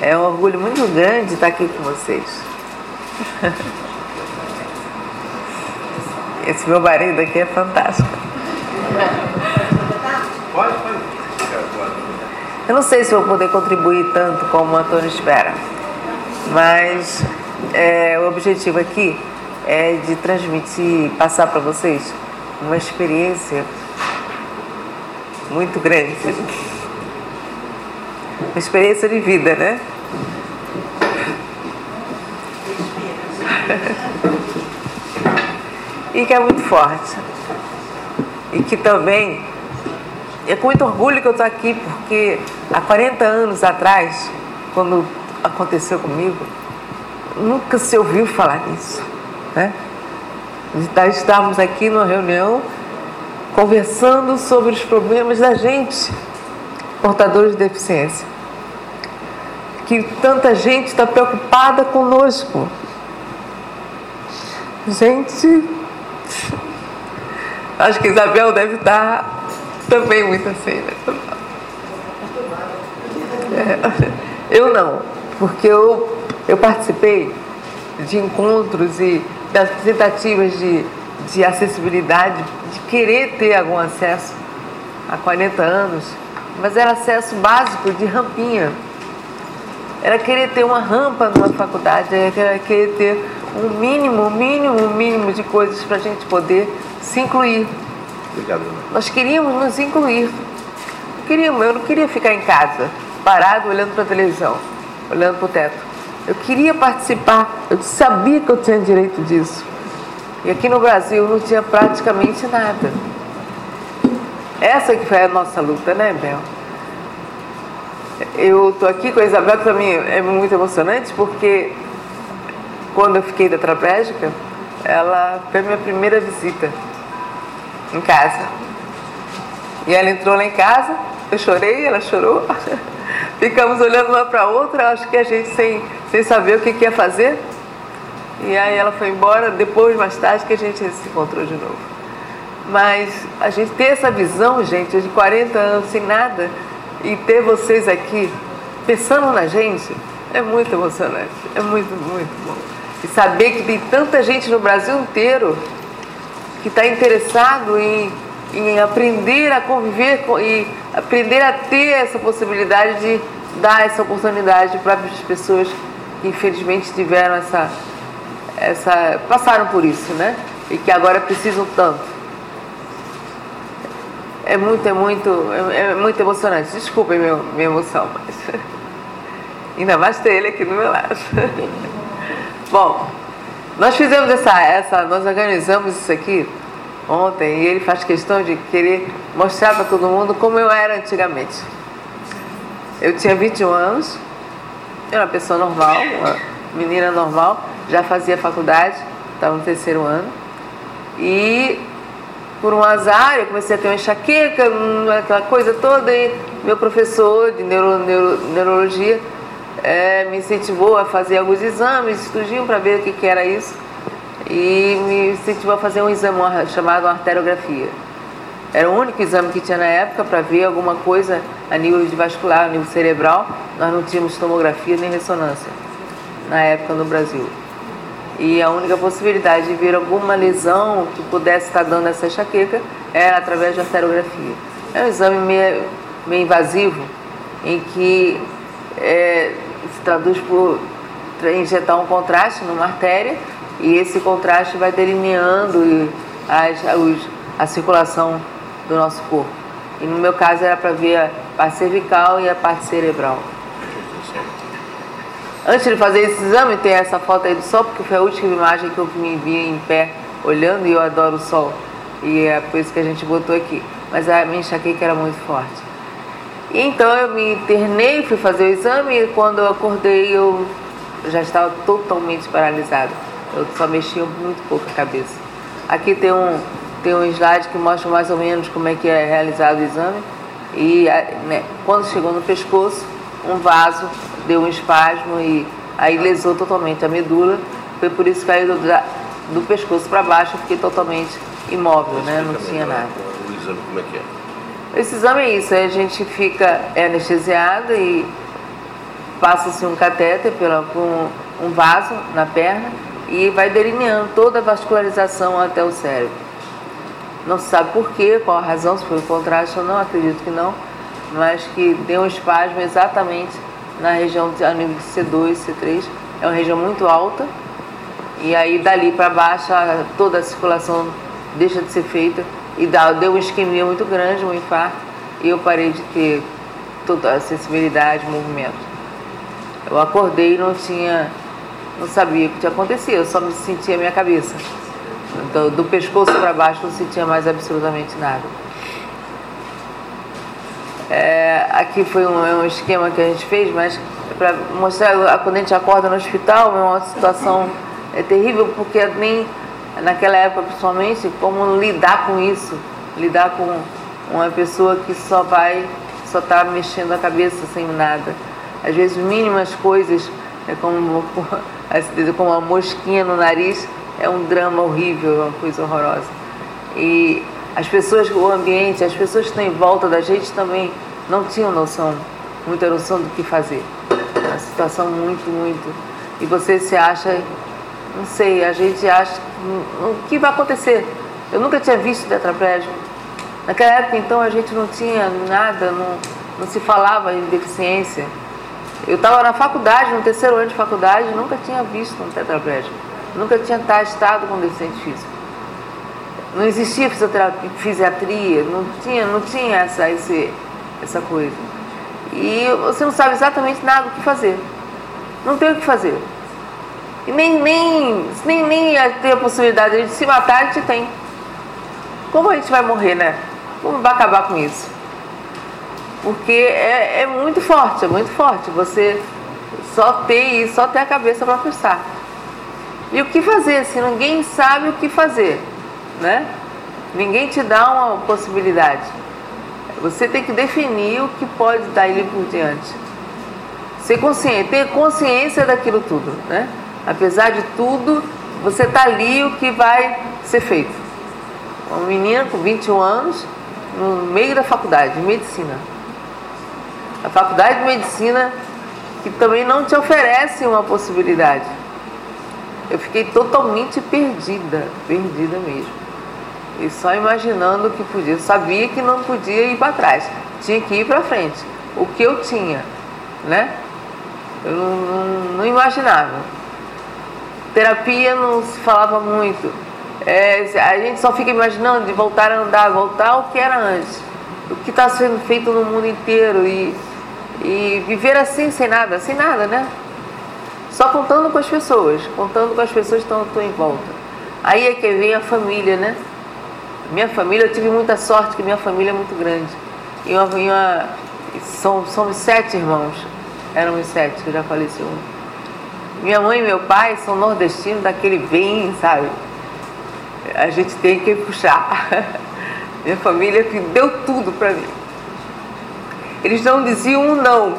É um orgulho muito grande estar aqui com vocês. Esse meu marido aqui é fantástico. Pode. Eu não sei se vou poder contribuir tanto como o Antônio espera, mas o objetivo aqui é de transmitir, passar para vocês uma experiência muito grande. Uma experiência de vida, né? E que é muito forte. E que também é com muito orgulho que eu estou aqui, porque há 40 anos atrás, quando aconteceu comigo, nunca se ouviu falar nisso, né? Nós estávamos aqui numa reunião conversando sobre os problemas da gente, portadores de deficiência. Que tanta gente está preocupada conosco. Gente, acho que Isabel deve estar também muito assim, né? Eu não, porque eu participei de encontros e das tentativas de acessibilidade, de querer ter algum acesso há 40 anos, mas era acesso básico de rampinha. Era querer ter uma rampa numa faculdade, era querer ter um mínimo de coisas para a gente poder se incluir. Obrigado. Nós queríamos nos incluir. Eu não queria ficar em casa, parado, olhando para a televisão, olhando para o teto. Eu queria participar, eu sabia que eu tinha direito disso. E aqui no Brasil não tinha praticamente nada. Essa que foi a nossa luta, né, Bel? Eu estou aqui com a Isabel, que para mim é muito emocionante, porque quando eu fiquei tetraplégica, ela foi a minha primeira visita em casa. E ela entrou lá em casa, eu chorei, ela chorou. Ficamos olhando uma para a outra, acho que a gente sem saber o que ia fazer. E aí ela foi embora, depois, mais tarde, que a gente se encontrou de novo. Mas a gente ter essa visão, gente, de 40 anos sem nada, e ter vocês aqui pensando na gente, é muito emocionante, é muito bom. E saber que tem tanta gente no Brasil inteiro que está interessado em aprender a conviver e aprender a ter essa possibilidade de dar essa oportunidade para as pessoas que infelizmente tiveram passaram por isso, né? E que agora precisam tanto. É muito emocionante. Desculpem minha emoção, mas ainda mais ter ele aqui do meu lado. Bom, nós fizemos nós organizamos isso aqui ontem e ele faz questão de querer mostrar para todo mundo como eu era antigamente. Eu tinha 21 anos, eu era uma pessoa normal, uma menina normal, já fazia faculdade, estava no 3º ano e por um azar eu comecei a ter uma enxaqueca, aquela coisa toda, e meu professor de neurologia me incentivou a fazer alguns exames, estudinho para ver o que era isso, e me incentivou a fazer um exame chamado arteriografia. Era o único exame que tinha na época para ver alguma coisa a nível vascular, a nível cerebral. Nós não tínhamos tomografia nem ressonância na época no Brasil. E a única possibilidade de ver alguma lesão que pudesse estar dando essa enxaqueca era através de arteriografia. É um exame meio invasivo, em que se traduz por injetar um contraste numa artéria, e esse contraste vai delineando a circulação do nosso corpo. E no meu caso era para ver a parte cervical e a parte cerebral. Antes de fazer esse exame, tem essa foto aí do sol, porque foi a última imagem que eu me vi em pé olhando, e eu adoro o sol. E é por isso que a gente botou aqui. Mas a minha enxaqueca era muito forte. E então eu me internei, fui fazer o exame, e quando eu acordei eu já estava totalmente paralisada. Eu só mexia muito pouco a cabeça. Aqui tem um slide que mostra mais ou menos como é que é realizado o exame. E quando chegou no pescoço, um vaso deu um espasmo e aí lesou totalmente a medula. Foi por isso que caiu do pescoço para baixo, eu fiquei totalmente imóvel, né? Não tinha nada. O exame como é que é? Esse exame é isso, a gente fica anestesiado e passa-se um catéter por um vaso na perna e vai delineando toda a vascularização até o cérebro. Não se sabe por quê, qual a razão, se foi o contraste ou não, acredito que não, mas que deu um espasmo exatamente na região a nível de C2, C3, é uma região muito alta, e aí dali para baixo toda a circulação deixa de ser feita e deu uma isquemia muito grande, um infarto, e eu parei de ter toda a sensibilidade, movimento. Eu acordei e não sabia o que tinha acontecido, eu só me sentia a minha cabeça. Do pescoço para baixo não sentia mais absolutamente nada. Aqui foi um esquema que a gente fez, mas para mostrar quando a gente acorda no hospital, é uma situação terrível, porque nem naquela época principalmente, como lidar com isso, lidar com uma pessoa que só está mexendo a cabeça sem nada. Às vezes mínimas coisas, como uma mosquinha no nariz, é um drama horrível, é uma coisa horrorosa. E as pessoas, o ambiente, as pessoas que estão em volta da gente também não tinham muita noção do que fazer. É uma situação muito... E você se acha, não sei, a gente acha o que vai acontecer. Eu nunca tinha visto tetraplégico. Naquela época, então, a gente não tinha nada, não se falava em deficiência. Eu estava na faculdade, no terceiro ano de faculdade, nunca tinha visto um tetraplégico. Nunca tinha estado com deficiente físico. Não existia fisiatria, não tinha essa coisa. E você não sabe exatamente nada o que fazer. Não tem o que fazer. E nem ter a possibilidade de se matar, a gente tem. Como a gente vai morrer, né? Como vai acabar com isso? Porque é muito forte, você só ter a cabeça para pensar. E o que fazer, se ninguém sabe o que fazer, né? Ninguém te dá uma possibilidade. Você tem que definir o que pode dar ali por diante. Ser consciente, ter consciência daquilo tudo, né? Apesar de tudo, você está ali, o que vai ser feito. Uma menina com 21 anos, no meio da faculdade de medicina. A faculdade de medicina que também não te oferece uma possibilidade. Eu fiquei totalmente perdida mesmo. E só imaginando o que podia. Eu sabia que não podia ir para trás, tinha que ir para frente. O que eu tinha, né? Eu não imaginava. Terapia não se falava muito. A gente só fica imaginando de voltar a andar, voltar ao que era antes. O que está sendo feito no mundo inteiro e viver assim, sem nada, né? Só contando com as pessoas que estão em volta. Aí é que vem a família, né? Minha família, eu tive muita sorte que minha família é muito grande. Somos 7 irmãos, éramos 7, que já faleceu um. Minha mãe e meu pai são nordestinos daquele bem, sabe? A gente tem que puxar. Minha família que deu tudo para mim. Eles não diziam um não.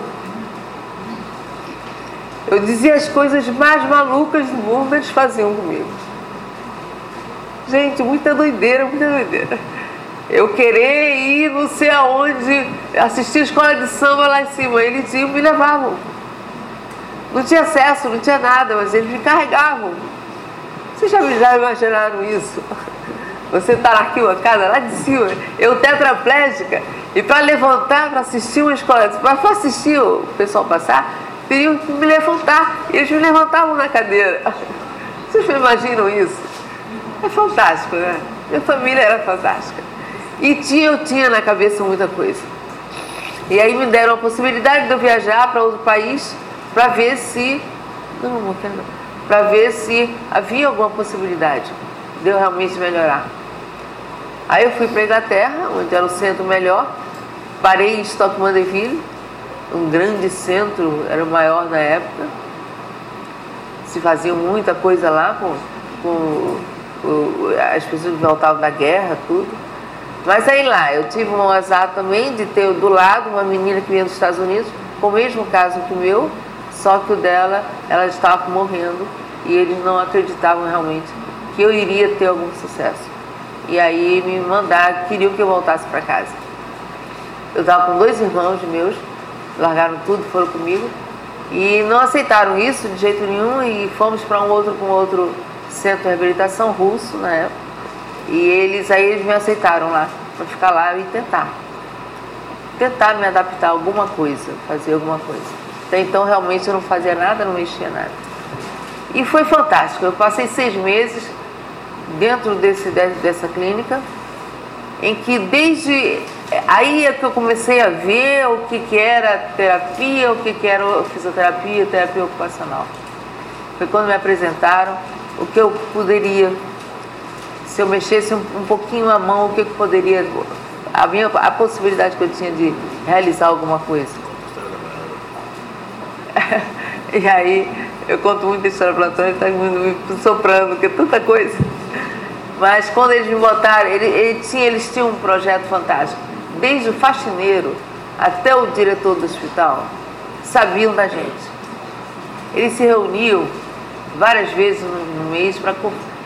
Eu dizia as coisas mais malucas do mundo, eles faziam comigo. Gente, muita doideira. Eu querer ir não sei aonde, assistir a escola de samba lá em cima, eles iam me levavam. Não tinha acesso, não tinha nada, mas eles me carregavam. Vocês já imaginaram isso? Você está na arquibancada lá de cima, eu tetraplégica, e para levantar, para assistir uma escola, para assistir o pessoal passar, teriam que me levantar. Eles me levantavam na cadeira. Vocês não imaginam isso? É fantástico, né? Minha família era fantástica. E eu tinha na cabeça muita coisa. E aí me deram a possibilidade de eu viajar para outro país para ver se havia alguma possibilidade de eu realmente melhorar. Aí eu fui para a Inglaterra, onde era o centro melhor, parei em Stoke Mandeville, um grande centro, era o maior na época. Se fazia muita coisa lá com as pessoas que voltavam da guerra, tudo. Mas aí lá, eu tive um azar também de ter do lado uma menina que vinha dos Estados Unidos, com o mesmo caso que o meu, só que o dela, ela estava morrendo e eles não acreditavam realmente que eu iria ter algum sucesso. E aí me mandaram, queriam que eu voltasse para casa. Eu estava com 2 irmãos meus, largaram tudo, foram comigo, E não aceitaram isso de jeito nenhum e fomos para um outro centro de reabilitação russo na época. E eles me aceitaram lá, para ficar lá e tentar me adaptar a alguma coisa, fazer alguma coisa. Até então realmente eu não fazia nada, não mexia nada. E foi fantástico, eu passei 6 meses dentro dessa clínica, em que desde aí é que eu comecei a ver o que era terapia, o que era fisioterapia, terapia ocupacional. Foi quando me apresentaram o que eu poderia, se eu mexesse um pouquinho a mão, o que eu poderia, a possibilidade que eu tinha de realizar alguma coisa. E aí, eu conto muita história para o Antônio, ele está me soprando, porque é tanta coisa. Mas quando eles me botaram, eles tinham um projeto fantástico. Desde o faxineiro até o diretor do hospital sabiam da gente. Eles se reuniam várias vezes no mês para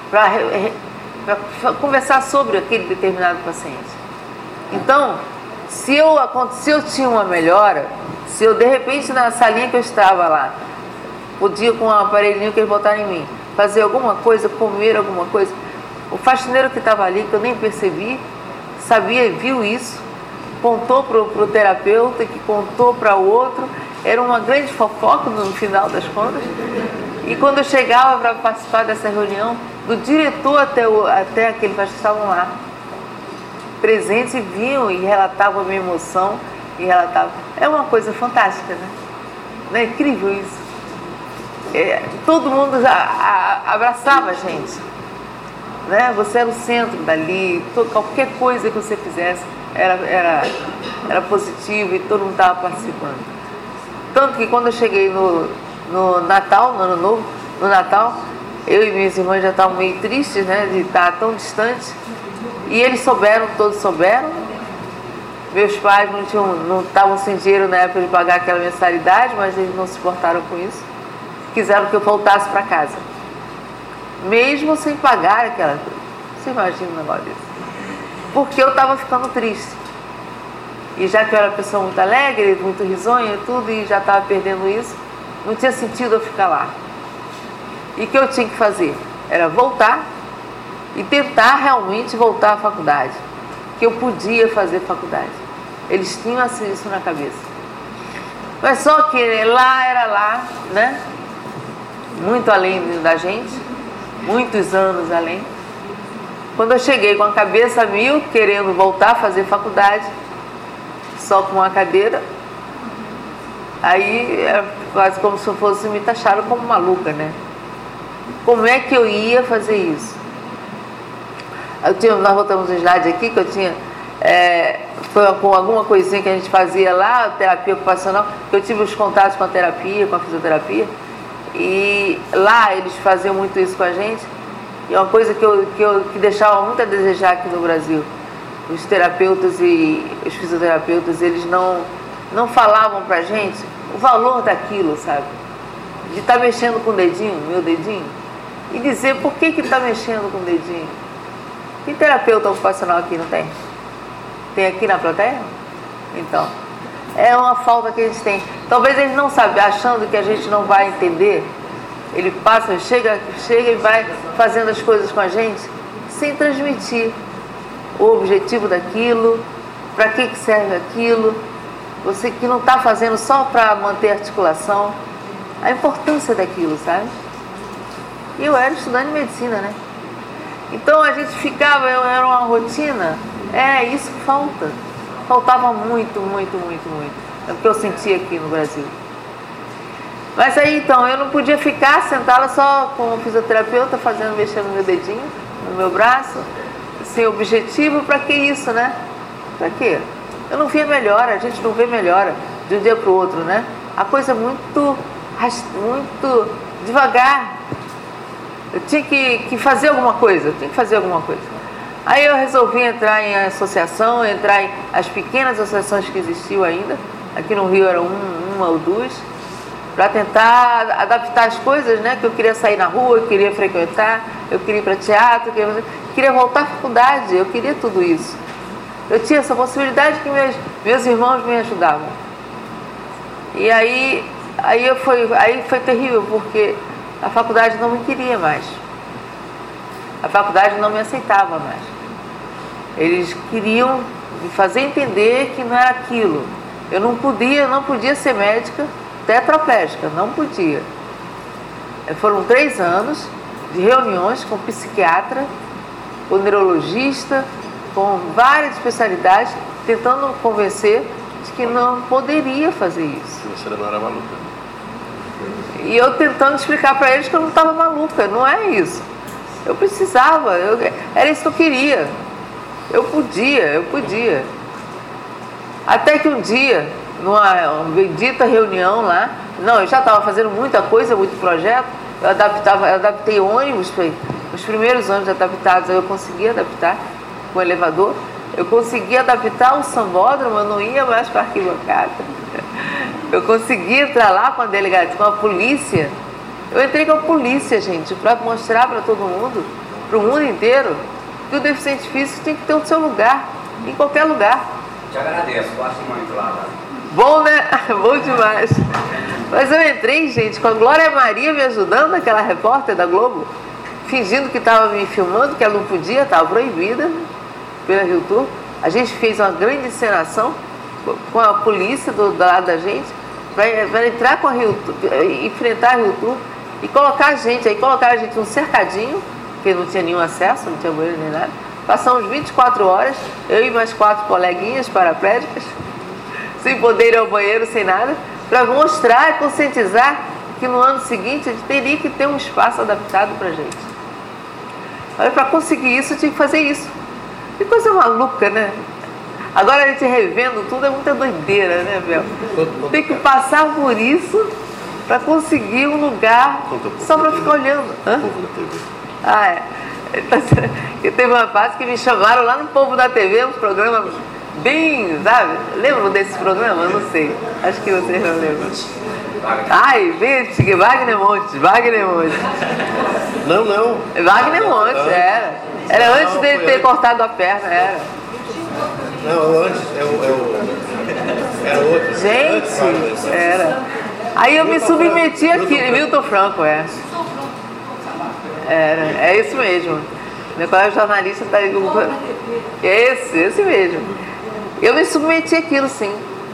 conversar sobre aquele determinado paciente. Então, se eu tinha uma melhora, se eu de repente na salinha que eu estava lá, podia com um aparelhinho que eles botaram em mim, fazer alguma coisa, comer alguma coisa, o faxineiro que estava ali, que eu nem percebi, sabia, viu isso, contou para o terapeuta, que contou para o outro, era uma grande fofoca no final das contas. E quando eu chegava para participar dessa reunião, do diretor até aquele que estavam lá, presentes, e vinham e relatavam a minha emoção, e relatavam. É uma coisa fantástica, né? Não é incrível isso? Todo mundo abraçava a gente, né? Você era o centro dali, qualquer coisa que você fizesse era positivo e todo mundo estava participando. Tanto que quando eu cheguei no Natal, no Ano Novo, no Natal, eu e minhas irmãs já estavam meio tristes, né, de estar tão distante, e eles todos souberam. Meus pais não estavam sem dinheiro na época de pagar aquela mensalidade, mas eles não se importaram com isso. Quiseram que eu voltasse para casa, mesmo sem pagar aquela coisa. Você imagina um negócio desse? Porque eu estava ficando triste. E já que eu era uma pessoa muito alegre, muito risonha e tudo, e já estava perdendo isso, não tinha sentido eu ficar lá. E o que eu tinha que fazer? Era voltar e tentar realmente voltar à faculdade. Que eu podia fazer faculdade. Eles tinham assim, isso na cabeça. Mas só que lá era lá, né? Muito além da gente, muitos anos além. Quando eu cheguei com a cabeça a mil, querendo voltar a fazer faculdade, só com uma cadeira, aí era quase como se fosse me taxaram como maluca, né? Como é que eu ia fazer isso? Nós botamos um slide aqui que eu tinha, foi com alguma coisinha que a gente fazia lá, terapia ocupacional, que eu tive os contatos com a terapia, com a fisioterapia, e lá eles faziam muito isso com a gente, e é uma coisa que deixava muito a desejar aqui no Brasil. Os terapeutas e os fisioterapeutas, eles não falavam pra gente o valor daquilo, sabe? De estar mexendo com o dedinho, meu dedinho, e dizer por que está mexendo com o dedinho. Tem terapeuta ocupacional aqui, não tem? Tem aqui na plateia? Então, é uma falta que a gente tem. Talvez eles não sabem, achando que a gente não vai entender. Ele passa, chega e vai fazendo as coisas com a gente sem transmitir o objetivo daquilo, para que serve aquilo. Você que não está fazendo só para manter a articulação, a importância daquilo, sabe? E eu era estudante de medicina, né? Então a gente ficava, era uma rotina, isso que falta. Faltava muito, muito, muito, muito. É o que eu sentia aqui no Brasil. Mas aí então, eu não podia ficar sentada só com o fisioterapeuta mexendo no meu dedinho, no meu braço, sem objetivo. Para que isso, né? Para quê? Eu não via melhora, a gente não vê melhora de um dia para o outro, né? A coisa é muito devagar. Eu tinha que fazer alguma coisa, Aí eu resolvi entrar em associação, entrar em as pequenas associações que existiam ainda. Aqui no Rio eram uma ou duas, para tentar adaptar as coisas, né? Que eu queria sair na rua, eu queria frequentar, eu queria ir para teatro, queria voltar à faculdade, eu queria tudo isso. Eu tinha essa possibilidade que meus irmãos me ajudavam. E aí Aí foi terrível, porque a faculdade não me queria mais. A faculdade não me aceitava mais. Eles queriam me fazer entender que não era aquilo. Eu não podia ser médica tetraplégica, não podia. Foram 3 anos de reuniões com psiquiatra, com neurologista, com várias especialidades, tentando convencer de que não poderia fazer isso. Você não era maluca. E eu tentando explicar para eles que eu não estava maluca, não é isso. Eu precisava, era isso que eu queria. Eu podia. Até que um dia, numa bendita reunião lá, eu já estava fazendo muita coisa, muito projeto, eu adaptei ônibus, os primeiros ônibus adaptados eu consegui adaptar com o elevador, eu consegui adaptar o sambódromo, eu não ia mais para a arquibancada. Eu consegui entrar lá com a delegacia, com a polícia. Eu entrei com a polícia, gente, para mostrar para todo mundo, para o mundo inteiro, que o deficiente físico tem que ter o seu lugar, em qualquer lugar. Te agradeço, gosto muito lá. Bom, né? Bom demais. Mas eu entrei, gente, com a Glória Maria me ajudando, aquela repórter da Globo, fingindo que estava me filmando, que ela não podia, estava proibida pela Rio Tour. A gente fez uma grande encenação com a polícia do lado da gente, para entrar com a Rio Tour, enfrentar a Rio Tour e colocar a gente num cercadinho, porque não tinha nenhum acesso, não tinha banheiro nem nada. Passamos 24 horas, eu e mais 4 coleguinhas paraplégicas, sem poder ir ao banheiro, sem nada, para mostrar e conscientizar que no ano seguinte a gente teria que ter um espaço adaptado para a gente. Olha, para conseguir isso, eu tinha que fazer isso. Que coisa maluca, né? Agora a gente revendo tudo é muita doideira, né, Bel? Tem que passar por isso para conseguir um lugar só para ficar olhando. Hã? Ah, é. E teve uma fase que me chamaram lá no Povo da TV, um programa bem, sabe? Lembram desse programa? Eu não sei. Acho que vocês não lembram. Ai, bem antigo, Wagner Montes. Não. Wagner Montes, era. Era antes dele ter cortado a perna, era. Não, antes, era outro. Gente, era. Aí eu me submeti aqui, Milton Franco, é. É isso mesmo. Meu colega jornalista está aí. Esse mesmo. Eu me submeti àquilo, sim.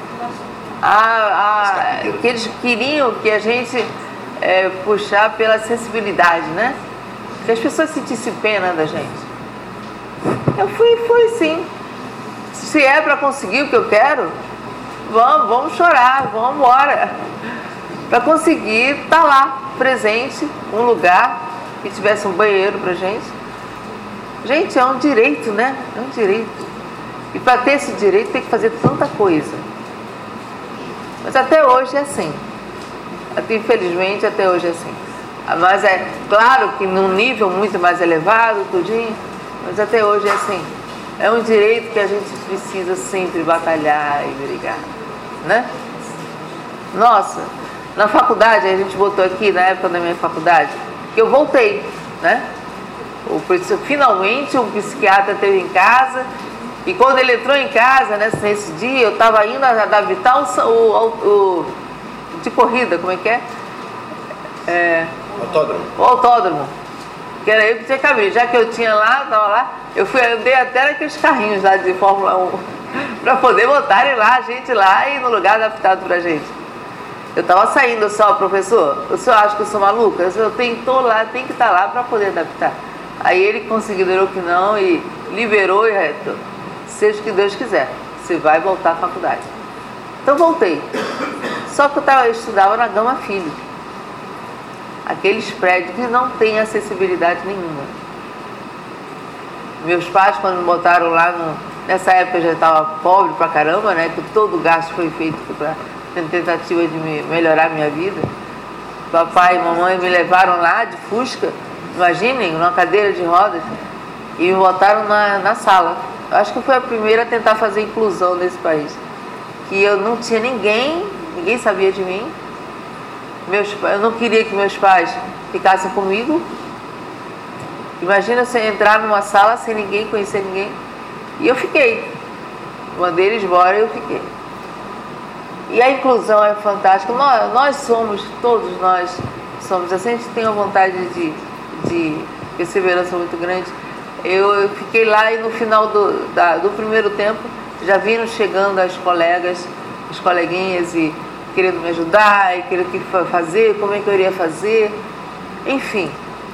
Que eles queriam que a gente puxar pela sensibilidade, né? Que as pessoas sentissem pena da gente. Eu fui sim. Se é para conseguir o que eu quero, vamos chorar, vamos embora. Para conseguir estar lá, presente, um lugar que tivesse um banheiro pra gente. Gente, é um direito, né? É um direito. E para ter esse direito tem que fazer tanta coisa. Mas até hoje é assim. Infelizmente, até hoje é assim. Mas é claro que num nível muito mais elevado, tudinho, mas até hoje é assim. É um direito que a gente precisa sempre batalhar e brigar, né? Nossa, na faculdade, a gente botou aqui, na época da minha faculdade, que eu voltei, né? Finalmente um psiquiatra esteve em casa, e quando ele entrou em casa, nesse dia, eu estava indo adaptar o de corrida, como é que é? Autódromo. O autódromo, que era eu que tinha que abrir. Já que eu tinha lá, estava lá, andei até naqueles carrinhos lá de Fórmula 1, para poder botarem lá, a gente lá e no lugar adaptado pra gente. Eu estava saindo só, professor, o senhor acha que eu sou maluca? Eu tenho que estar lá para poder adaptar. Aí ele considerou que não e liberou e seja o que Deus quiser, você vai voltar à faculdade. Então voltei. Só que eu estudava na Gama Filho. Aqueles prédios que não têm acessibilidade nenhuma. Meus pais, quando me botaram lá, nessa época eu já estava pobre pra caramba, né? Que todo o gasto foi feito para tentativa de melhorar a minha vida. Papai e mamãe me levaram lá de Fusca, imaginem, numa cadeira de rodas, e me botaram na sala. Eu acho que foi a primeira a tentar fazer inclusão nesse país. Que eu não tinha ninguém sabia de mim. Eu não queria que meus pais ficassem comigo. Imagina você entrar numa sala sem ninguém, conhecer ninguém. E eu fiquei. Mandei eles embora e eu fiquei. E a inclusão é fantástica. Nós somos, todos nós somos assim, a gente tem uma vontade de perseverança muito grande. Eu fiquei lá e no final do primeiro tempo já viram chegando as colegas, os coleguinhas e querendo me ajudar, e querendo o que fazer, como é que eu iria fazer, enfim.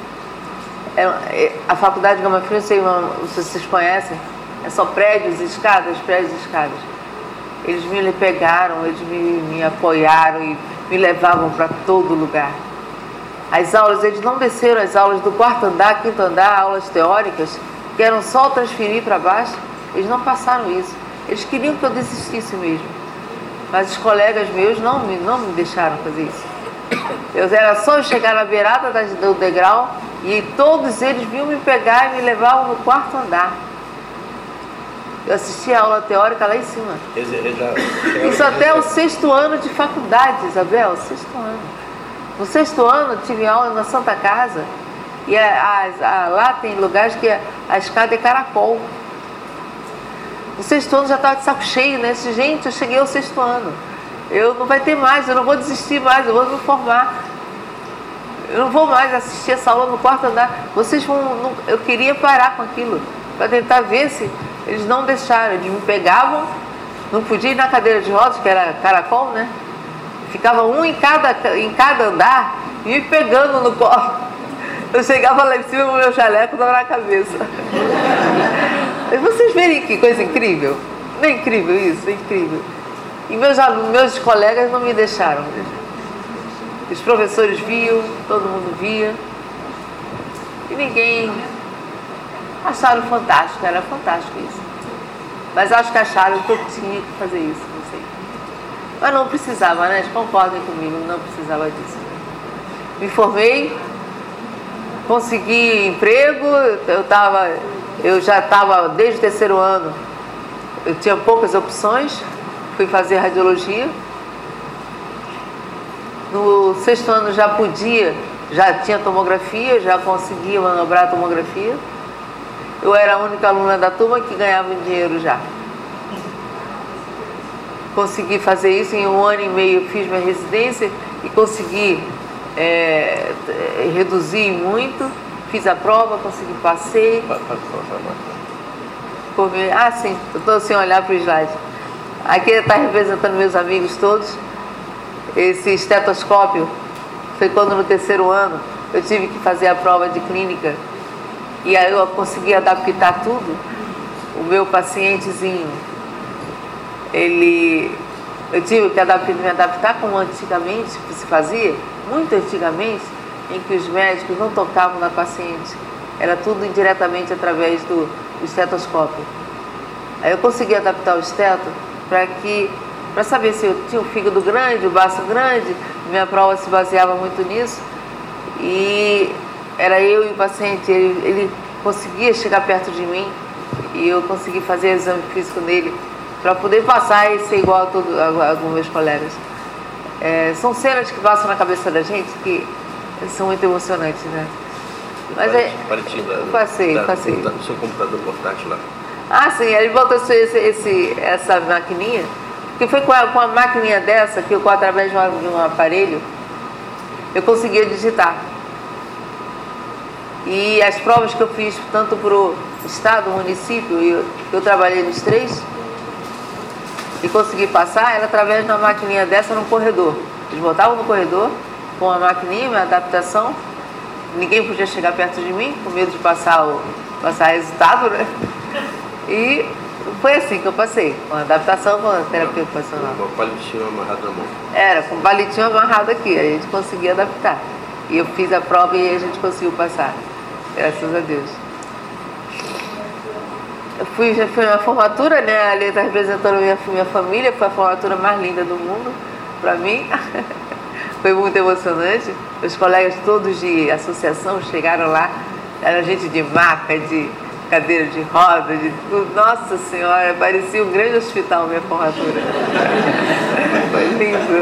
A faculdade Gama Filho, se vocês conhecem, é só prédios e escadas, prédios e escadas. Eles me pegaram, eles me apoiaram e me levavam para todo lugar. As aulas, eles não desceram as aulas do quarto andar, quinto andar, aulas teóricas, que eram só transferir para baixo, eles não passaram isso. Eles queriam que eu desistisse mesmo. Mas os colegas meus não me deixaram fazer isso. Era só eu chegar na beirada do degrau e todos eles vinham me pegar e me levavam no quarto andar. Eu assisti a aula teórica lá em cima. Isso até o 6º ano de faculdade, Isabel, 6º ano. No 6º ano tive aula na Santa Casa e lá tem lugares que a escada é caracol. No 6º ano já estava de saco cheio, né? Gente, eu cheguei ao 6º ano. Não vai ter mais, eu não vou desistir mais, eu vou me formar. Eu não vou mais assistir essa aula no quarto andar. Eu queria parar com aquilo, para tentar ver se eles não deixaram. Eles me pegavam, não podia ir na cadeira de rodas, que era caracol, né? Ficava um em cada andar e me pegando no colo. Eu chegava lá em cima com o meu jaleco dava na cabeça. Vocês verem que coisa incrível? Não é incrível isso? É incrível. E meus colegas não me deixaram. Os professores viam, todo mundo via. E ninguém acharam fantástico, era fantástico isso. Mas acho que acharam que eu tinha que fazer isso, não sei. Mas não precisava, né? Concordem comigo, não precisava disso. Me formei, consegui emprego, eu já estava desde o 3º ano, eu tinha poucas opções, fui fazer radiologia. No 6º ano já tinha tomografia, já conseguia manobrar a tomografia. Eu era a única aluna da turma que ganhava dinheiro já. Consegui fazer isso em 1 ano e meio, fiz minha residência e consegui reduzir muito. Fiz a prova, consegui passei. Sim, eu estou sem olhar para o slide. Aqui está representando meus amigos todos. Esse estetoscópio foi quando no 3º ano eu tive que fazer a prova de clínica e aí eu consegui adaptar tudo. O meu pacientezinho, eu tive que me adaptar como antigamente se fazia, muito antigamente, em que os médicos não tocavam na paciente, era tudo indiretamente através do estetoscópio. Aí eu consegui adaptar o esteto para saber se eu tinha o fígado grande, o baço grande. Minha prova se baseava muito nisso. E era eu e o paciente, ele conseguia chegar perto de mim e eu consegui fazer o exame físico nele para poder passar e ser igual a alguns meus colegas. São cenas que passam na cabeça da gente que são muito emocionantes, né? Mas passei. Do seu computador portátil lá. Sim, ele botou essa maquininha, que foi com a maquininha dessa, que eu, através de um aparelho, eu conseguia digitar. E as provas que eu fiz, tanto para o estado, o município, eu trabalhei nos 3, e consegui passar, era através de uma maquininha dessa no corredor. Eles botavam no corredor, com a maquininha, minha adaptação, ninguém podia chegar perto de mim, com medo de passar resultado, né? E foi assim que eu passei, com a adaptação, com a terapia ocupacional. Com o palitinho amarrado na mão. Era, com o palitinho amarrado aqui, a gente conseguia adaptar. E eu fiz a prova e a gente conseguiu passar, graças a Deus. Já foi uma formatura, né? Ali está representando minha família, foi a formatura mais linda do mundo, para mim. Foi muito emocionante. Os colegas todos de associação chegaram lá, era gente de maca, de cadeira de roda, de tudo. Nossa Senhora, parecia um grande hospital minha formatura. Foi lindo.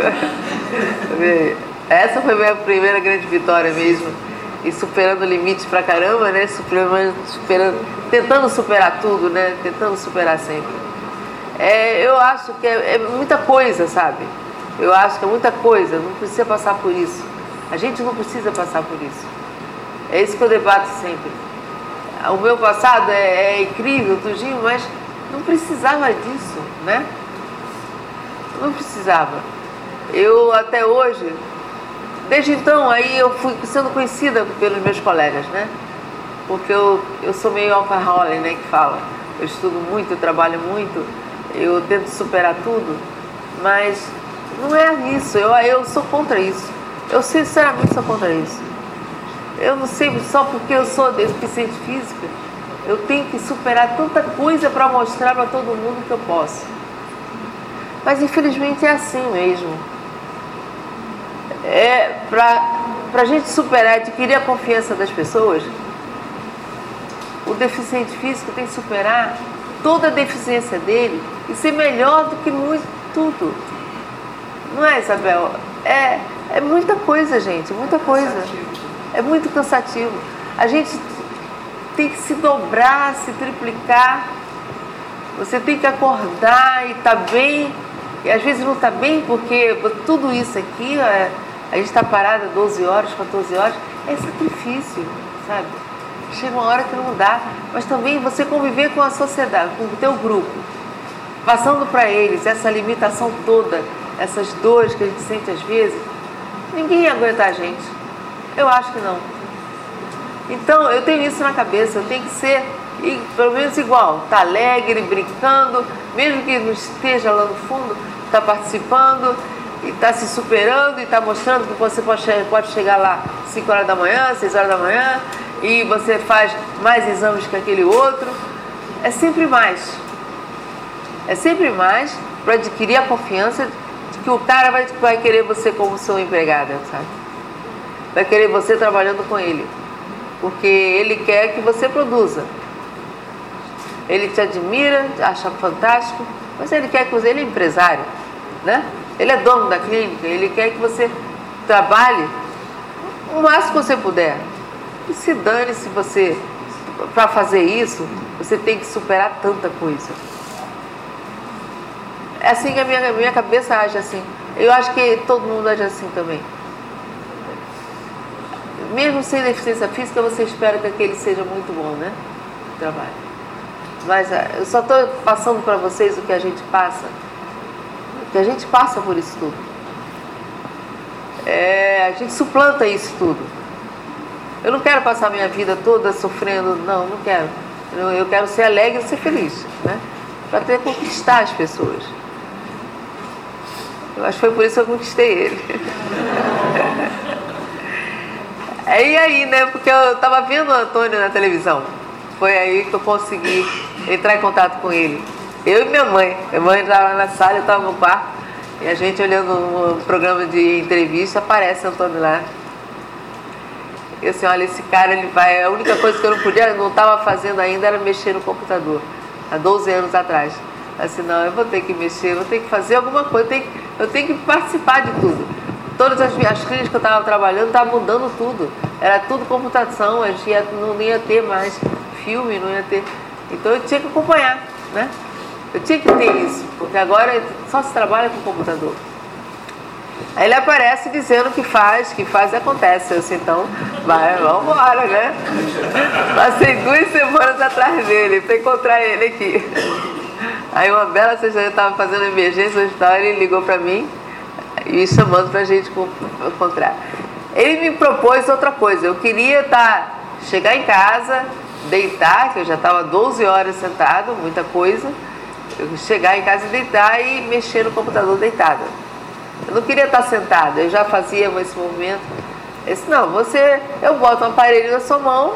Essa foi a minha primeira grande vitória mesmo. E superando limites pra caramba, né? Tentando superar tudo, né? Tentando superar sempre. Eu acho que é muita coisa, sabe? Eu acho que é muita coisa, não precisa passar por isso. A gente não precisa passar por isso. É isso que eu debato sempre. O meu passado é incrível, tudinho, mas não precisava disso, né? Não precisava. Eu até hoje, desde então, aí eu fui sendo conhecida pelos meus colegas, né? Porque eu sou meio alcoholic, né, que fala. Eu estudo muito, eu trabalho muito, eu tento superar tudo, mas não é isso, eu sou contra isso. Eu sinceramente sou contra isso. Eu não sei, só porque eu sou deficiente física, eu tenho que superar tanta coisa para mostrar para todo mundo que eu posso. Mas infelizmente é assim mesmo. Para a gente superar, adquirir a confiança das pessoas, o deficiente físico tem que superar toda a deficiência dele e ser melhor do que tudo. Não é, Isabel? É muita coisa, gente, muita coisa. É muito cansativo. A gente tem que se dobrar, se triplicar. Você tem que acordar e estar bem. E às vezes não está bem porque tudo isso aqui, a gente está parada 12 horas, 14 horas, é sacrifício, sabe? Chega uma hora que não dá. Mas também você conviver com a sociedade, com o teu grupo, passando para eles essa limitação toda, essas dores que a gente sente às vezes, ninguém ia aguentar a gente. Eu acho que não. Então, eu tenho isso na cabeça, eu tenho que ser, pelo menos igual, tá alegre, brincando, mesmo que não esteja lá no fundo, tá participando, e tá se superando, e tá mostrando que você pode chegar lá 5 horas da manhã, 6 horas da manhã, e você faz mais exames que aquele outro. É sempre mais. É sempre mais para adquirir a confiança de que o cara vai querer você como seu empregado, sabe? Vai querer você trabalhando com ele. Porque ele quer que você produza. Ele te admira, acha fantástico, mas ele quer que você... Ele é empresário, né? Ele é dono da clínica, ele quer que você trabalhe o máximo que você puder. E se dane se você... Para fazer isso, você tem que superar tanta coisa. É assim que a minha cabeça age assim. Eu acho que todo mundo age assim também. Mesmo sem deficiência física, você espera que aquele seja muito bom, né? O trabalho. Mas eu só estou passando para vocês o que a gente passa. Que a gente passa por isso tudo. A gente suplanta isso tudo. Eu não quero passar a minha vida toda sofrendo, não quero. Eu quero ser alegre e ser feliz, né? Para até conquistar as pessoas. Eu acho que foi por isso que eu conquistei ele. E aí, né? Porque eu estava vendo o Antônio na televisão. Foi aí que eu consegui entrar em contato com ele. Eu e minha mãe. Minha mãe estava lá na sala, eu estava no quarto. E a gente olhando um programa de entrevista, aparece o Antônio lá. E assim, olha, esse cara, ele vai... A única coisa que eu não estava fazendo ainda era mexer no computador. Há 12 anos atrás. Assim, não, eu vou ter que mexer, eu vou ter que fazer alguma coisa, eu tenho que participar de tudo. Todas as clínicas que eu estava trabalhando, estava mudando tudo. Era tudo computação, a gente não ia ter mais filme, não ia ter... Então eu tinha que acompanhar, né? Eu tinha que ter isso, porque agora só se trabalha com computador. Aí ele aparece dizendo que faz e acontece. Eu disse, então, vamos embora, né? Passei 2 semanas atrás dele, para encontrar ele aqui. Aí uma bela sexta eu estava fazendo emergência no hospital, ele ligou para mim e chamando para a gente encontrar. Ele me propôs outra coisa. Eu queria chegar em casa, deitar, que eu já estava 12 horas sentado, muita coisa. Eu chegar em casa e deitar e mexer no computador deitada. Eu não queria estar sentada, eu já fazia esse movimento. Eu disse, não, eu boto um aparelho na sua mão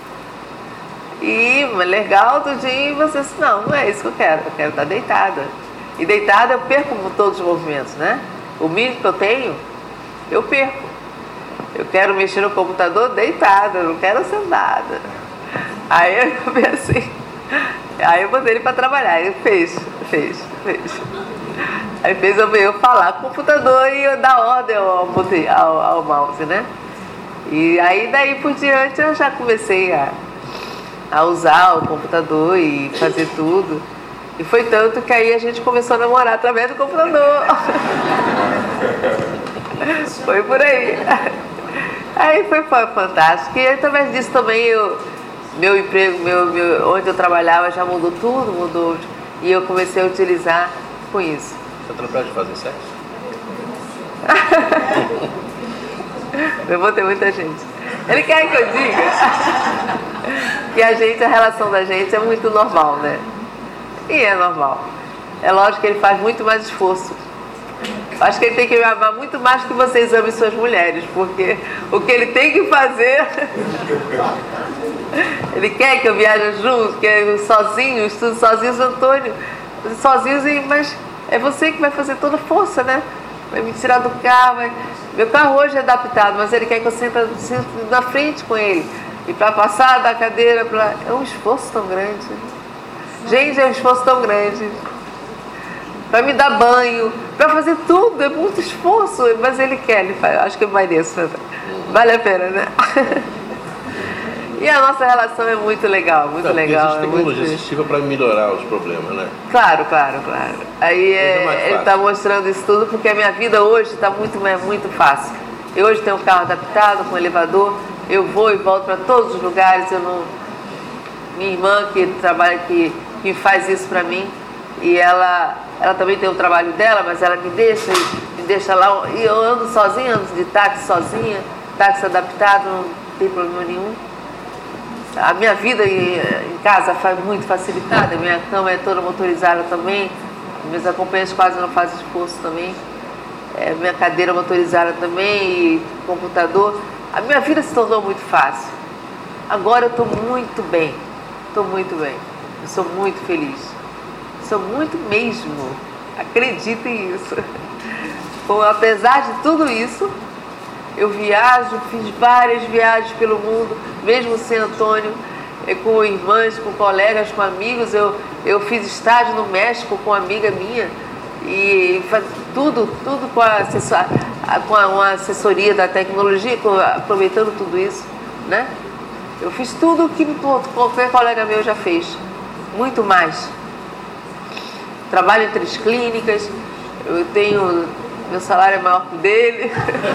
e legal, tudinho, e você disse, não é isso que eu quero estar deitada. E deitada eu perco todos os movimentos, né? O mínimo que eu tenho, eu perco. Eu quero mexer no computador deitada, eu não quero sentada. Aí eu pensei, aí eu botei ele para trabalhar, ele fez. Aí fez eu falar com o computador e eu dar ordem ao mouse, né? E aí daí por diante eu já comecei a usar o computador e fazer tudo. E foi tanto que aí a gente começou a namorar através do computador. Foi por aí. Aí foi fantástico. E através disso também meu emprego, onde eu trabalhava já mudou tudo, mudou. E eu comecei a utilizar com isso. Você trabalha de fazer sexo? Eu vou ter muita gente. Ele quer que eu diga que a relação da gente é muito normal, né? E é normal. É lógico que ele faz muito mais esforço. Acho que ele tem que me amar muito mais que vocês amem suas mulheres, porque o que ele tem que fazer... Ele quer que eu viaje junto, que eu sozinho, estudo sozinhos, Antônio. Sozinhos, mas é você que vai fazer toda a força, né? Vai me tirar do carro. Meu carro hoje é adaptado, mas ele quer que eu sente na frente com ele. E para passar da cadeira, é um esforço tão grande. Gente, é um esforço tão grande. Para me dar banho, para fazer tudo, é muito esforço. Mas ele quer, ele faz. Acho que vai nisso. Vale a pena, né? E a nossa relação é muito legal, muito legal. Existe tecnologia assistiva para melhorar os problemas, né? Claro. Aí ele está mostrando isso tudo porque a minha vida hoje está muito fácil. Eu hoje tenho um carro adaptado com elevador, eu vou e volto para todos os lugares. Minha irmã que trabalha aqui, que faz isso para mim, e ela também tem o trabalho dela, mas ela me deixa lá, e eu ando sozinha, ando de táxi sozinha, táxi adaptado, não tem problema nenhum. A minha vida em casa foi muito facilitada, minha cama é toda motorizada também, meus acompanhantes quase não fazem esforço também, minha cadeira motorizada também, e computador. A minha vida se tornou muito fácil. Agora eu estou muito bem, eu sou muito feliz, sou muito mesmo, acreditem nisso. Apesar de tudo isso, eu viajo, fiz várias viagens pelo mundo, mesmo sem Antônio, com irmãs, com colegas, com amigos. Eu fiz estágio no México com uma amiga minha, e tudo com uma assessoria da tecnologia, aproveitando tudo isso, né? Eu fiz tudo o que qualquer colega meu já fez, muito mais. Trabalho em 3 clínicas, meu salário é maior que o dele.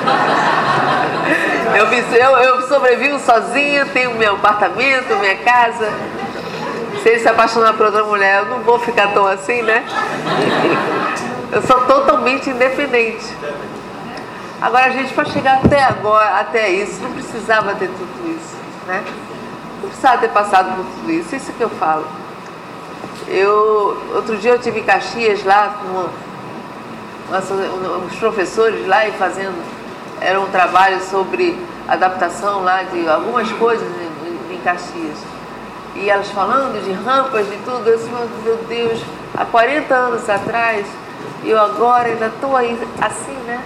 Eu sobrevivo sozinha, tenho meu apartamento, minha casa. Se ele se apaixonar por outra mulher, eu não vou ficar tão assim, né? Eu sou totalmente independente. Agora, gente, para chegar até isso, não precisava ter tudo isso, né? Não precisava ter passado por tudo isso. Isso que eu falo. Outro dia eu tive em Caxias lá com os professores lá, e era um trabalho sobre adaptação lá de algumas coisas em Caxias. E elas falando de rampas, de tudo. Eu disse, meu Deus, há 40 anos atrás, e eu agora ainda estou aí assim, né?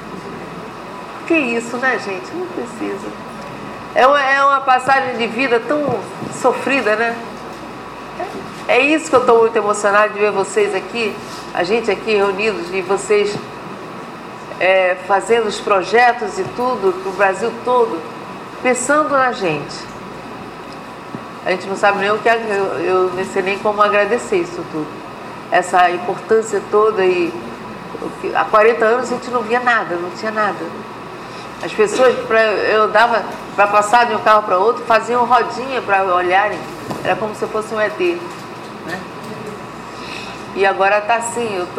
Que isso, né, gente? Não precisa. É uma passagem de vida tão sofrida, né? É isso que eu estou muito emocionada de ver vocês aqui, a gente aqui reunidos, e vocês fazendo os projetos e tudo, para o Brasil todo, pensando na gente. A gente não sabe nem o que eu não sei nem como agradecer isso tudo. Essa importância toda, e há 40 anos a gente não via nada, não tinha nada. As pessoas, eu dava para passar de um carro para outro, faziam rodinha para olharem, era como se fosse um ET. Né? E agora está assim, eu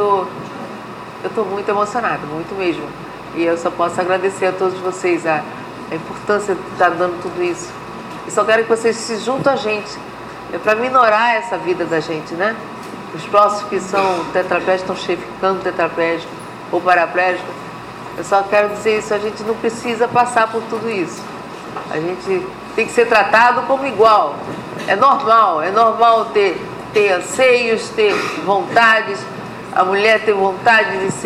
tô muito emocionada, muito mesmo. E eu só posso agradecer a todos vocês a importância de estar dando tudo isso. E só quero que vocês se juntem a gente, para minorar essa vida da gente, né? Os próximos que são tetraplégicos estão ficando tetraplégicos ou paraplégicos. Eu só quero dizer isso, a gente não precisa passar por tudo isso. A gente tem que ser tratado como igual. É normal ter anseios, ter vontades. A mulher ter vontade de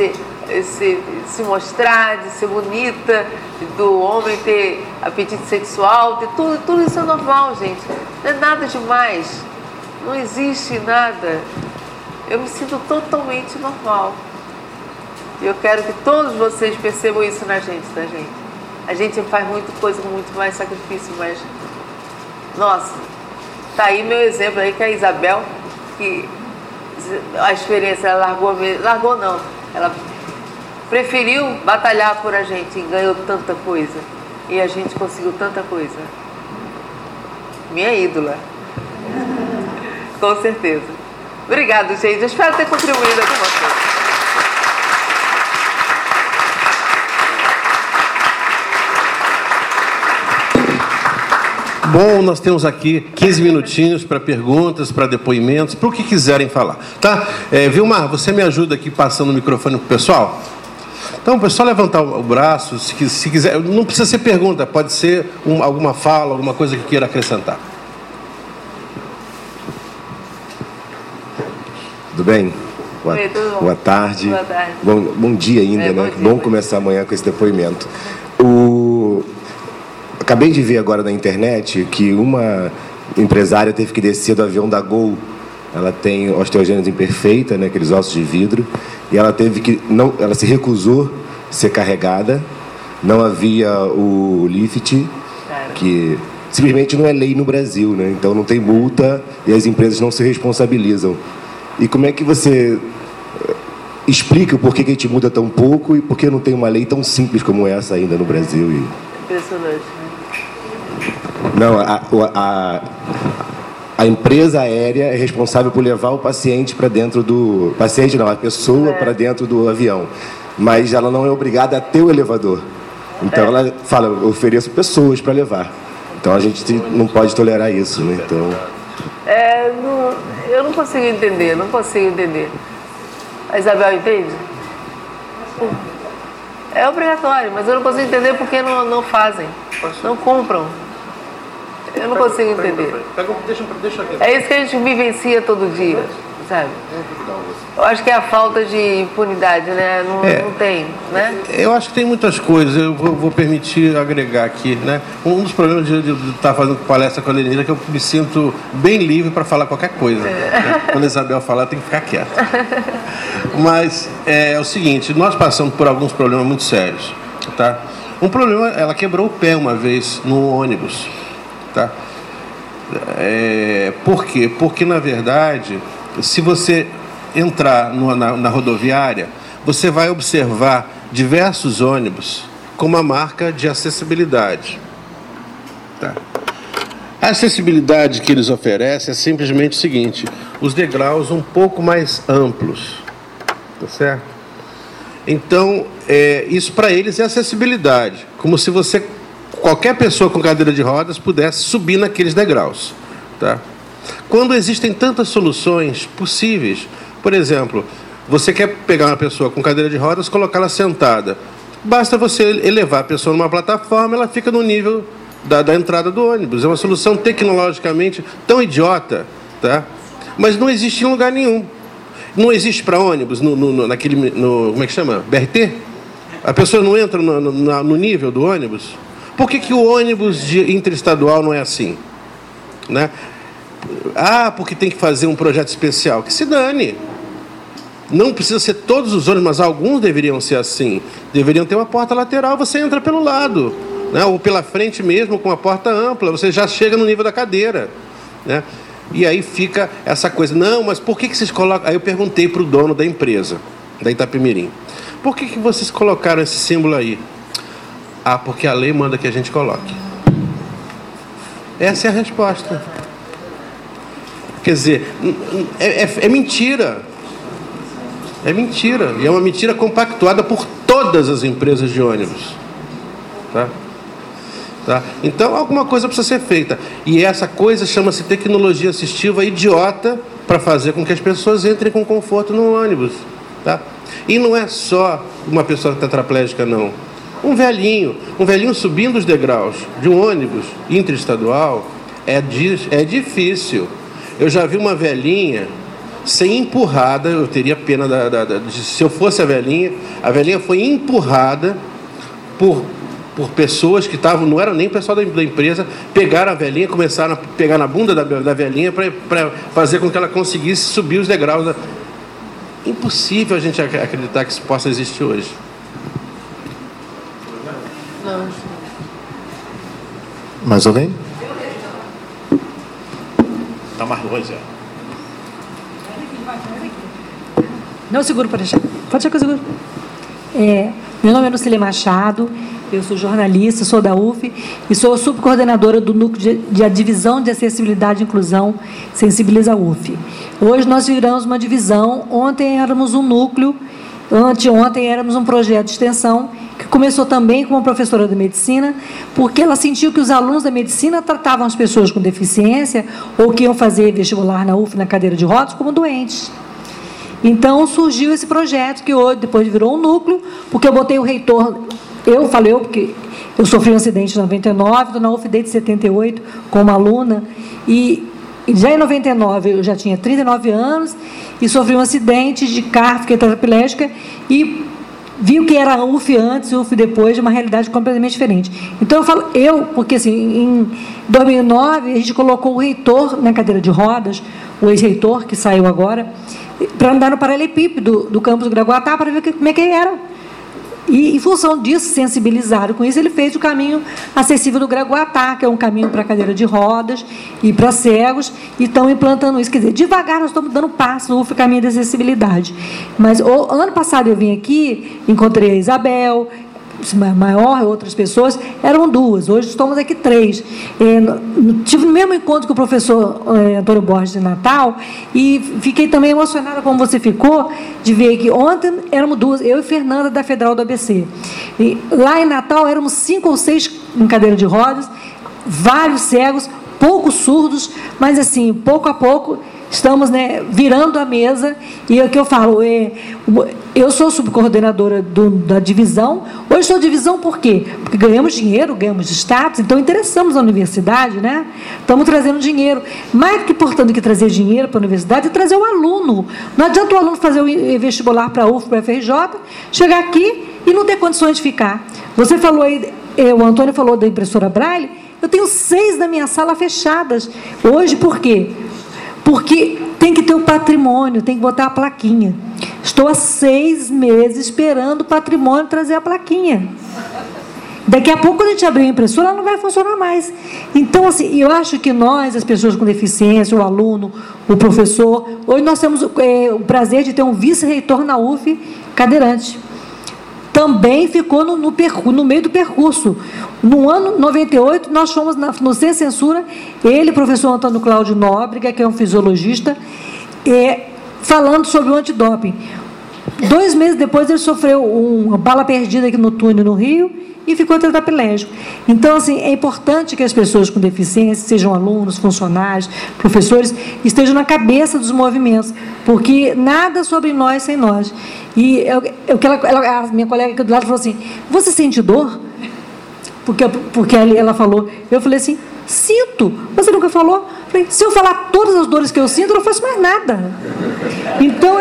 se mostrar, de ser bonita, do homem ter apetite sexual, ter tudo isso é normal, gente. Não é nada demais. Não existe nada. Eu me sinto totalmente normal. E eu quero que todos vocês percebam isso na gente, tá, gente? A gente faz muita coisa com muito mais sacrifício, mas... Nossa, tá aí meu exemplo aí, que é a Isabel, que a experiência, ela largou não, ela preferiu batalhar por a gente e ganhou tanta coisa. E a gente conseguiu tanta coisa. Minha ídola. Com certeza. Obrigada, gente. Eu espero ter contribuído com vocês. Bom, nós temos aqui 15 minutinhos para perguntas, para depoimentos, para o que quiserem falar. Tá? Vilmar, você me ajuda aqui passando o microfone para o pessoal? Então, o pessoal levantar o braço, se quiser, não precisa ser pergunta, pode ser alguma fala, alguma coisa que queira acrescentar. Tudo bem? Boa tarde. Boa tarde. Bom dia ainda, né? Bom começar amanhã com esse depoimento. Acabei de ver agora na internet que uma empresária teve que descer do avião da Gol. Ela tem osteogênese imperfeita, né, aqueles ossos de vidro, e ela ela se recusou a ser carregada. Não havia o lift, que simplesmente não é lei no Brasil, né? Então não tem multa e as empresas não se responsabilizam. E como é que você explica o porquê que a gente muda tão pouco e por que não tem uma lei tão simples como essa ainda no Brasil? Impressionante, né? Não, a empresa aérea é responsável por levar o paciente para dentro do... Paciente não, a pessoa para dentro do avião. Mas ela não é obrigada a ter o elevador. Então ela fala, eu ofereço pessoas para levar. Então a gente não pode tolerar isso, né? Então... eu não consigo entender, A Isabel entende? É obrigatório, mas eu não consigo entender porque não fazem, não compram. Eu não consigo entender. Deixa aqui. É isso que a gente vivencia todo dia, sabe? Eu acho que é a falta de impunidade, né? Não tem, né? Eu acho que tem muitas coisas, eu vou permitir agregar aqui, né? Um dos problemas de estar fazendo palestra com a Lenira é que eu me sinto bem livre para falar qualquer coisa. Né? Quando a Isabel falar, tem que ficar quieto. Mas é o seguinte, nós passamos por alguns problemas muito sérios, tá? Um problema, ela quebrou o pé uma vez no ônibus, tá? Por quê? Porque, na verdade, se você entrar na rodoviária, você vai observar diversos ônibus com uma marca de acessibilidade. Tá? A acessibilidade que eles oferecem é simplesmente o seguinte: os degraus um pouco mais amplos. Tá certo? Então, isso para eles é acessibilidade. Como se qualquer pessoa com cadeira de rodas pudesse subir naqueles degraus. Tá? Quando existem tantas soluções possíveis, por exemplo, você quer pegar uma pessoa com cadeira de rodas, colocá-la sentada. Basta você elevar a pessoa numa plataforma, ela fica no nível da entrada do ônibus. É uma solução tecnologicamente tão idiota, tá? Mas não existe em lugar nenhum. Não existe para ônibus naquele como é que chama? BRT? A pessoa não entra no nível do ônibus? Por que o ônibus interestadual não é assim? Né? Porque tem que fazer um projeto especial. Que se dane. Não precisa ser todos os ônibus, mas alguns deveriam ser assim. Deveriam ter uma porta lateral, você entra pelo lado, né? Ou pela frente mesmo, com uma porta ampla, você já chega no nível da cadeira, né? E aí fica essa coisa, não, mas por que vocês colocam... Aí eu perguntei para o dono da empresa, da Itapemirim, por que vocês colocaram esse símbolo aí? Porque a lei manda que a gente coloque. Essa é a resposta. Quer dizer, é mentira. É mentira. E é uma mentira compactuada por todas as empresas de ônibus. Tá? Então, alguma coisa precisa ser feita. E essa coisa chama-se tecnologia assistiva idiota para fazer com que as pessoas entrem com conforto no ônibus. Tá? E não é só uma pessoa tetraplégica, não. Um velhinho subindo os degraus de um ônibus interestadual é difícil. Eu já vi uma velhinha ser empurrada, eu teria pena se eu fosse a velhinha foi empurrada por pessoas que estavam, não era nem pessoal da empresa, pegaram a velhinha, começaram a pegar na bunda da velhinha para fazer com que ela conseguisse subir os degraus. Impossível a gente acreditar que isso possa existir hoje. Não. Mais alguém? Está mais longe, Não, seguro para deixar. Pode deixar que eu seguro. Meu nome é Lucília Machado, eu sou jornalista, sou da UF e sou subcoordenadora do núcleo de divisão de acessibilidade e inclusão Sensibiliza UF. Hoje nós viramos uma divisão, ontem éramos um núcleo, anteontem éramos um projeto de extensão que começou também com uma professora de medicina, porque ela sentiu que os alunos da medicina tratavam as pessoas com deficiência ou que iam fazer vestibular na UF na cadeira de rodas como doentes. Então, surgiu esse projeto, que hoje, depois virou um núcleo, porque eu botei o reitor, porque eu sofri um acidente em 99, estou na UF desde 78, como aluna, e já em 99 eu já tinha 39 anos, e sofri um acidente de carro, fiquei tetraplégica, e vi o que era a UF antes e a UF depois, de uma realidade completamente diferente. Então, porque assim, em 2009, a gente colocou o reitor na cadeira de rodas, o ex-reitor, que saiu agora, para andar no paralelepípedo do campus do Graguatá, para ver como é que era. E, em função disso, sensibilizado com isso, ele fez o caminho acessível do Graguatá, que é um caminho para cadeira de rodas e para cegos, e estão implantando isso. Quer dizer, devagar nós estamos dando passo no caminho da acessibilidade. Mas, ano passado eu vim aqui, encontrei a Isabel, maior, outras pessoas, eram 2, hoje estamos aqui 3. Tive o mesmo encontro com o professor Antônio Borges de Natal e fiquei também emocionada como você ficou, de ver que ontem éramos 2, eu e Fernanda da Federal do ABC. E lá em Natal éramos 5 ou 6 em cadeira de rodas, vários cegos, poucos surdos, mas assim, pouco a pouco estamos, virando a mesa, e é o que eu falo, eu sou subcoordenadora da divisão. Hoje sou divisão por quê? Porque ganhamos dinheiro, ganhamos status, então interessamos a universidade, Estamos trazendo dinheiro. Mais importante do que trazer dinheiro para a universidade é trazer o aluno. Não adianta o aluno fazer o vestibular para a UF, para a FRJ, chegar aqui e não ter condições de ficar. Você falou aí, o Antônio falou da impressora Braille, eu tenho 6 na minha sala fechadas. Hoje, por quê? Porque tem que ter o patrimônio, tem que botar a plaquinha. Estou há 6 meses esperando o patrimônio trazer a plaquinha. Daqui a pouco, quando a gente abrir a impressora, ela não vai funcionar mais. Então, assim, eu acho que nós, as pessoas com deficiência, o aluno, o professor, hoje nós temos o prazer de ter um vice-reitor na UF cadeirante. Também ficou no meio do percurso. No ano 98, nós fomos no Sem Censura, ele, professor Antônio Cláudio Nóbrega, que é um fisiologista, falando sobre o antidoping. 2 meses depois, ele sofreu uma bala perdida aqui no túnel no Rio e ficou tetraplégico. Então, assim, é importante que as pessoas com deficiência, sejam alunos, funcionários, professores, estejam na cabeça dos movimentos, porque nada sobre nós sem nós. E a minha colega aqui do lado falou assim, você sente dor? Porque ela falou, eu falei assim, sinto. Você nunca falou? Falei, se eu falar todas as dores que eu sinto, eu não faço mais nada. Então,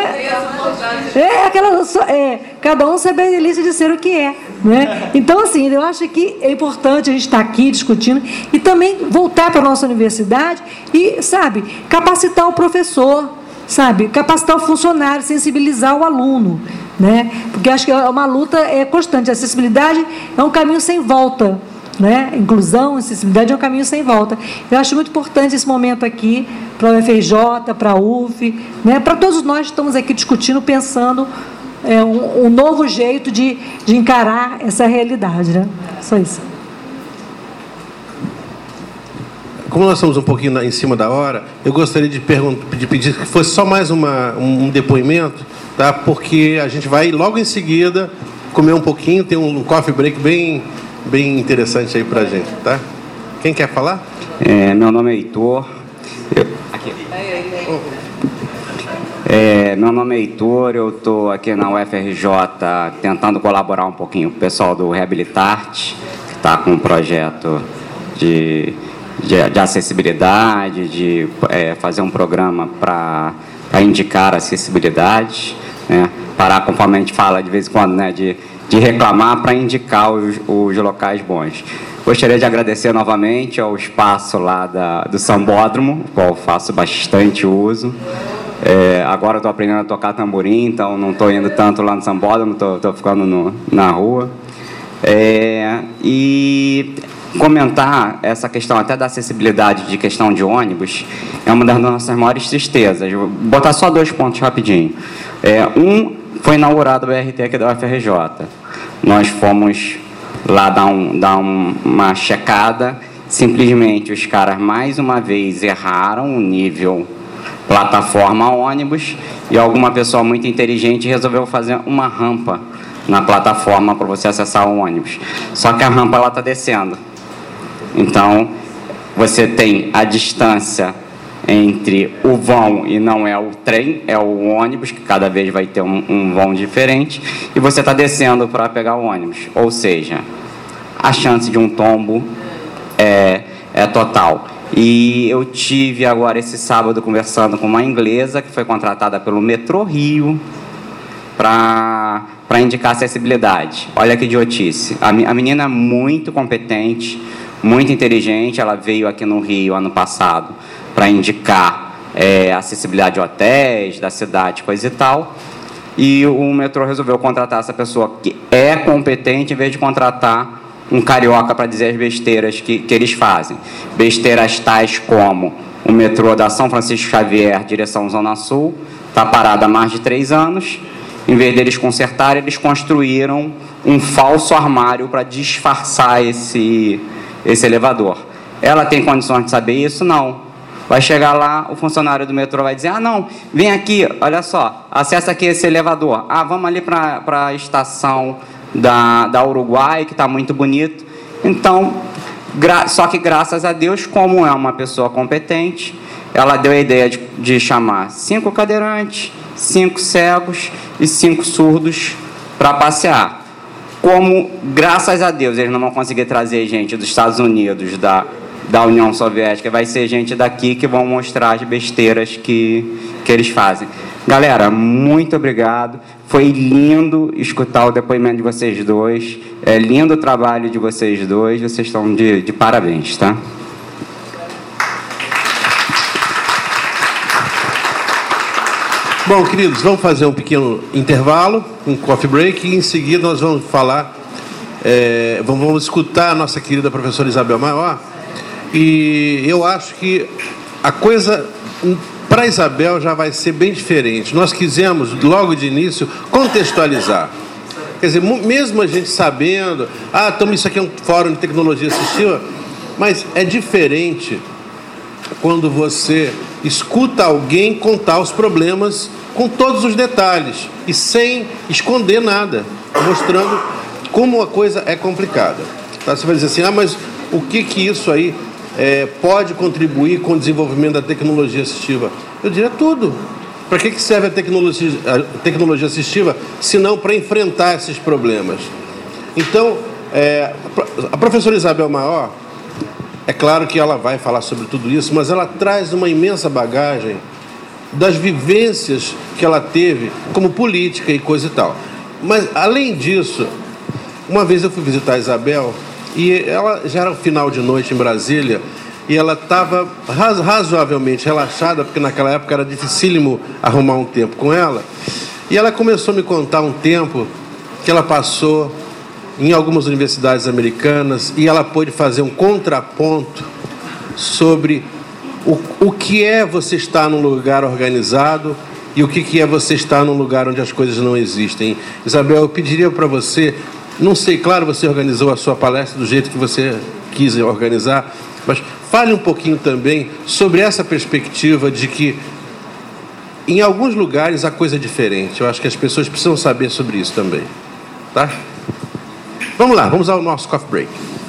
cada um sabe a delícia de ser o que é. Então, assim, eu acho que é importante a gente estar aqui discutindo e também voltar para a nossa universidade e, capacitar o professor, capacitar o funcionário, sensibilizar o aluno. Porque acho que é uma luta constante. A acessibilidade é um caminho sem volta. Inclusão, acessibilidade é um caminho sem volta. Eu acho muito importante esse momento aqui para a UFRJ, para a UF, para todos nós que estamos aqui discutindo, pensando um novo jeito de encarar essa realidade. Só isso. Como nós estamos um pouquinho em cima da hora, eu gostaria de pedir que fosse só mais um depoimento, tá? Porque a gente vai logo em seguida comer um pouquinho, tem um coffee break bem interessante aí pra gente, tá? Quem quer falar? Meu nome é Heitor. Meu nome é Heitor, eu estou aqui na UFRJ tentando colaborar um pouquinho com o pessoal do Reabilitarte, que está com um projeto de acessibilidade, de fazer um programa para indicar acessibilidade, parar, conforme a gente fala de vez em quando, de reclamar para indicar os locais bons. Gostaria de agradecer novamente ao espaço lá do Sambódromo, qual eu faço bastante uso. Agora eu estou aprendendo a tocar tamborim, então não estou indo tanto lá no Sambódromo, estou ficando na rua. E comentar essa questão até da acessibilidade de questão de ônibus é uma das nossas maiores tristezas. Vou botar só 2 pontos rapidinho. Foi inaugurado o BRT aqui da UFRJ. Nós fomos lá dar uma checada. Simplesmente os caras mais uma vez erraram o nível plataforma ônibus e alguma pessoa muito inteligente resolveu fazer uma rampa na plataforma para você acessar o ônibus. Só que a rampa ela está descendo. Então, você tem a distância entre o vão e não é o trem, é o ônibus, que cada vez vai ter um vão diferente, e você está descendo para pegar o ônibus. Ou seja, a chance de um tombo é total. E eu tive agora esse sábado conversando com uma inglesa que foi contratada pelo Metrô Rio para indicar acessibilidade. Olha que idiotice. A menina é muito competente, muito inteligente. Ela veio aqui no Rio ano passado para indicar acessibilidade de hotéis, da cidade, coisa e tal. E o metrô resolveu contratar essa pessoa que é competente em vez de contratar um carioca para dizer as besteiras que eles fazem. Besteiras tais como o metrô da São Francisco Xavier, direção Zona Sul, está parado há mais de 3 anos. Em vez deles consertarem, eles construíram um falso armário para disfarçar esse elevador. Ela tem condições de saber isso? Não. Vai chegar lá, o funcionário do metrô vai dizer: não, vem aqui, olha só, acessa aqui esse elevador. Vamos ali para a estação da Uruguai, que está muito bonito. Então, só que graças a Deus, como é uma pessoa competente, ela deu a ideia de chamar 5 cadeirantes, 5 cegos e 5 surdos para passear. Como, graças a Deus, eles não vão conseguir trazer gente dos Estados Unidos, da União Soviética, vai ser gente daqui que vão mostrar as besteiras que eles fazem. Galera, muito obrigado. Foi lindo escutar o depoimento de vocês dois. É lindo o trabalho de vocês dois. Vocês estão de parabéns, tá? Bom, queridos, vamos fazer um pequeno intervalo, um coffee break, e em seguida nós vamos falar, vamos escutar a nossa querida professora Isabel Maior. E eu acho que a coisa para a Isabel já vai ser bem diferente. Nós quisemos, logo de início, contextualizar. Quer dizer, mesmo a gente sabendo, então isso aqui é um fórum de tecnologia assistiva, mas é diferente quando você escuta alguém contar os problemas com todos os detalhes e sem esconder nada, mostrando como a coisa é complicada. Tá? Você vai dizer assim, mas o que isso aí pode contribuir com o desenvolvimento da tecnologia assistiva? Eu diria tudo. Para que serve a tecnologia assistiva, se não para enfrentar esses problemas? Então, a professora Isabel Maior, é claro que ela vai falar sobre tudo isso, mas ela traz uma imensa bagagem das vivências que ela teve como política e coisa e tal. Mas, além disso, uma vez eu fui visitar a Isabel e ela já era o final de noite em Brasília e ela estava razoavelmente relaxada, porque naquela época era dificílimo arrumar um tempo com ela. E ela começou a me contar um tempo que ela passou em algumas universidades americanas e ela pôde fazer um contraponto sobre o que é você estar num lugar organizado e o que é você estar num lugar onde as coisas não existem. Isabel, eu pediria para você, não sei, claro, você organizou a sua palestra do jeito que você quis organizar, mas fale um pouquinho também sobre essa perspectiva de que em alguns lugares a coisa é diferente. Eu acho que as pessoas precisam saber sobre isso também. Tá? Vamos lá, vamos ao nosso coffee break.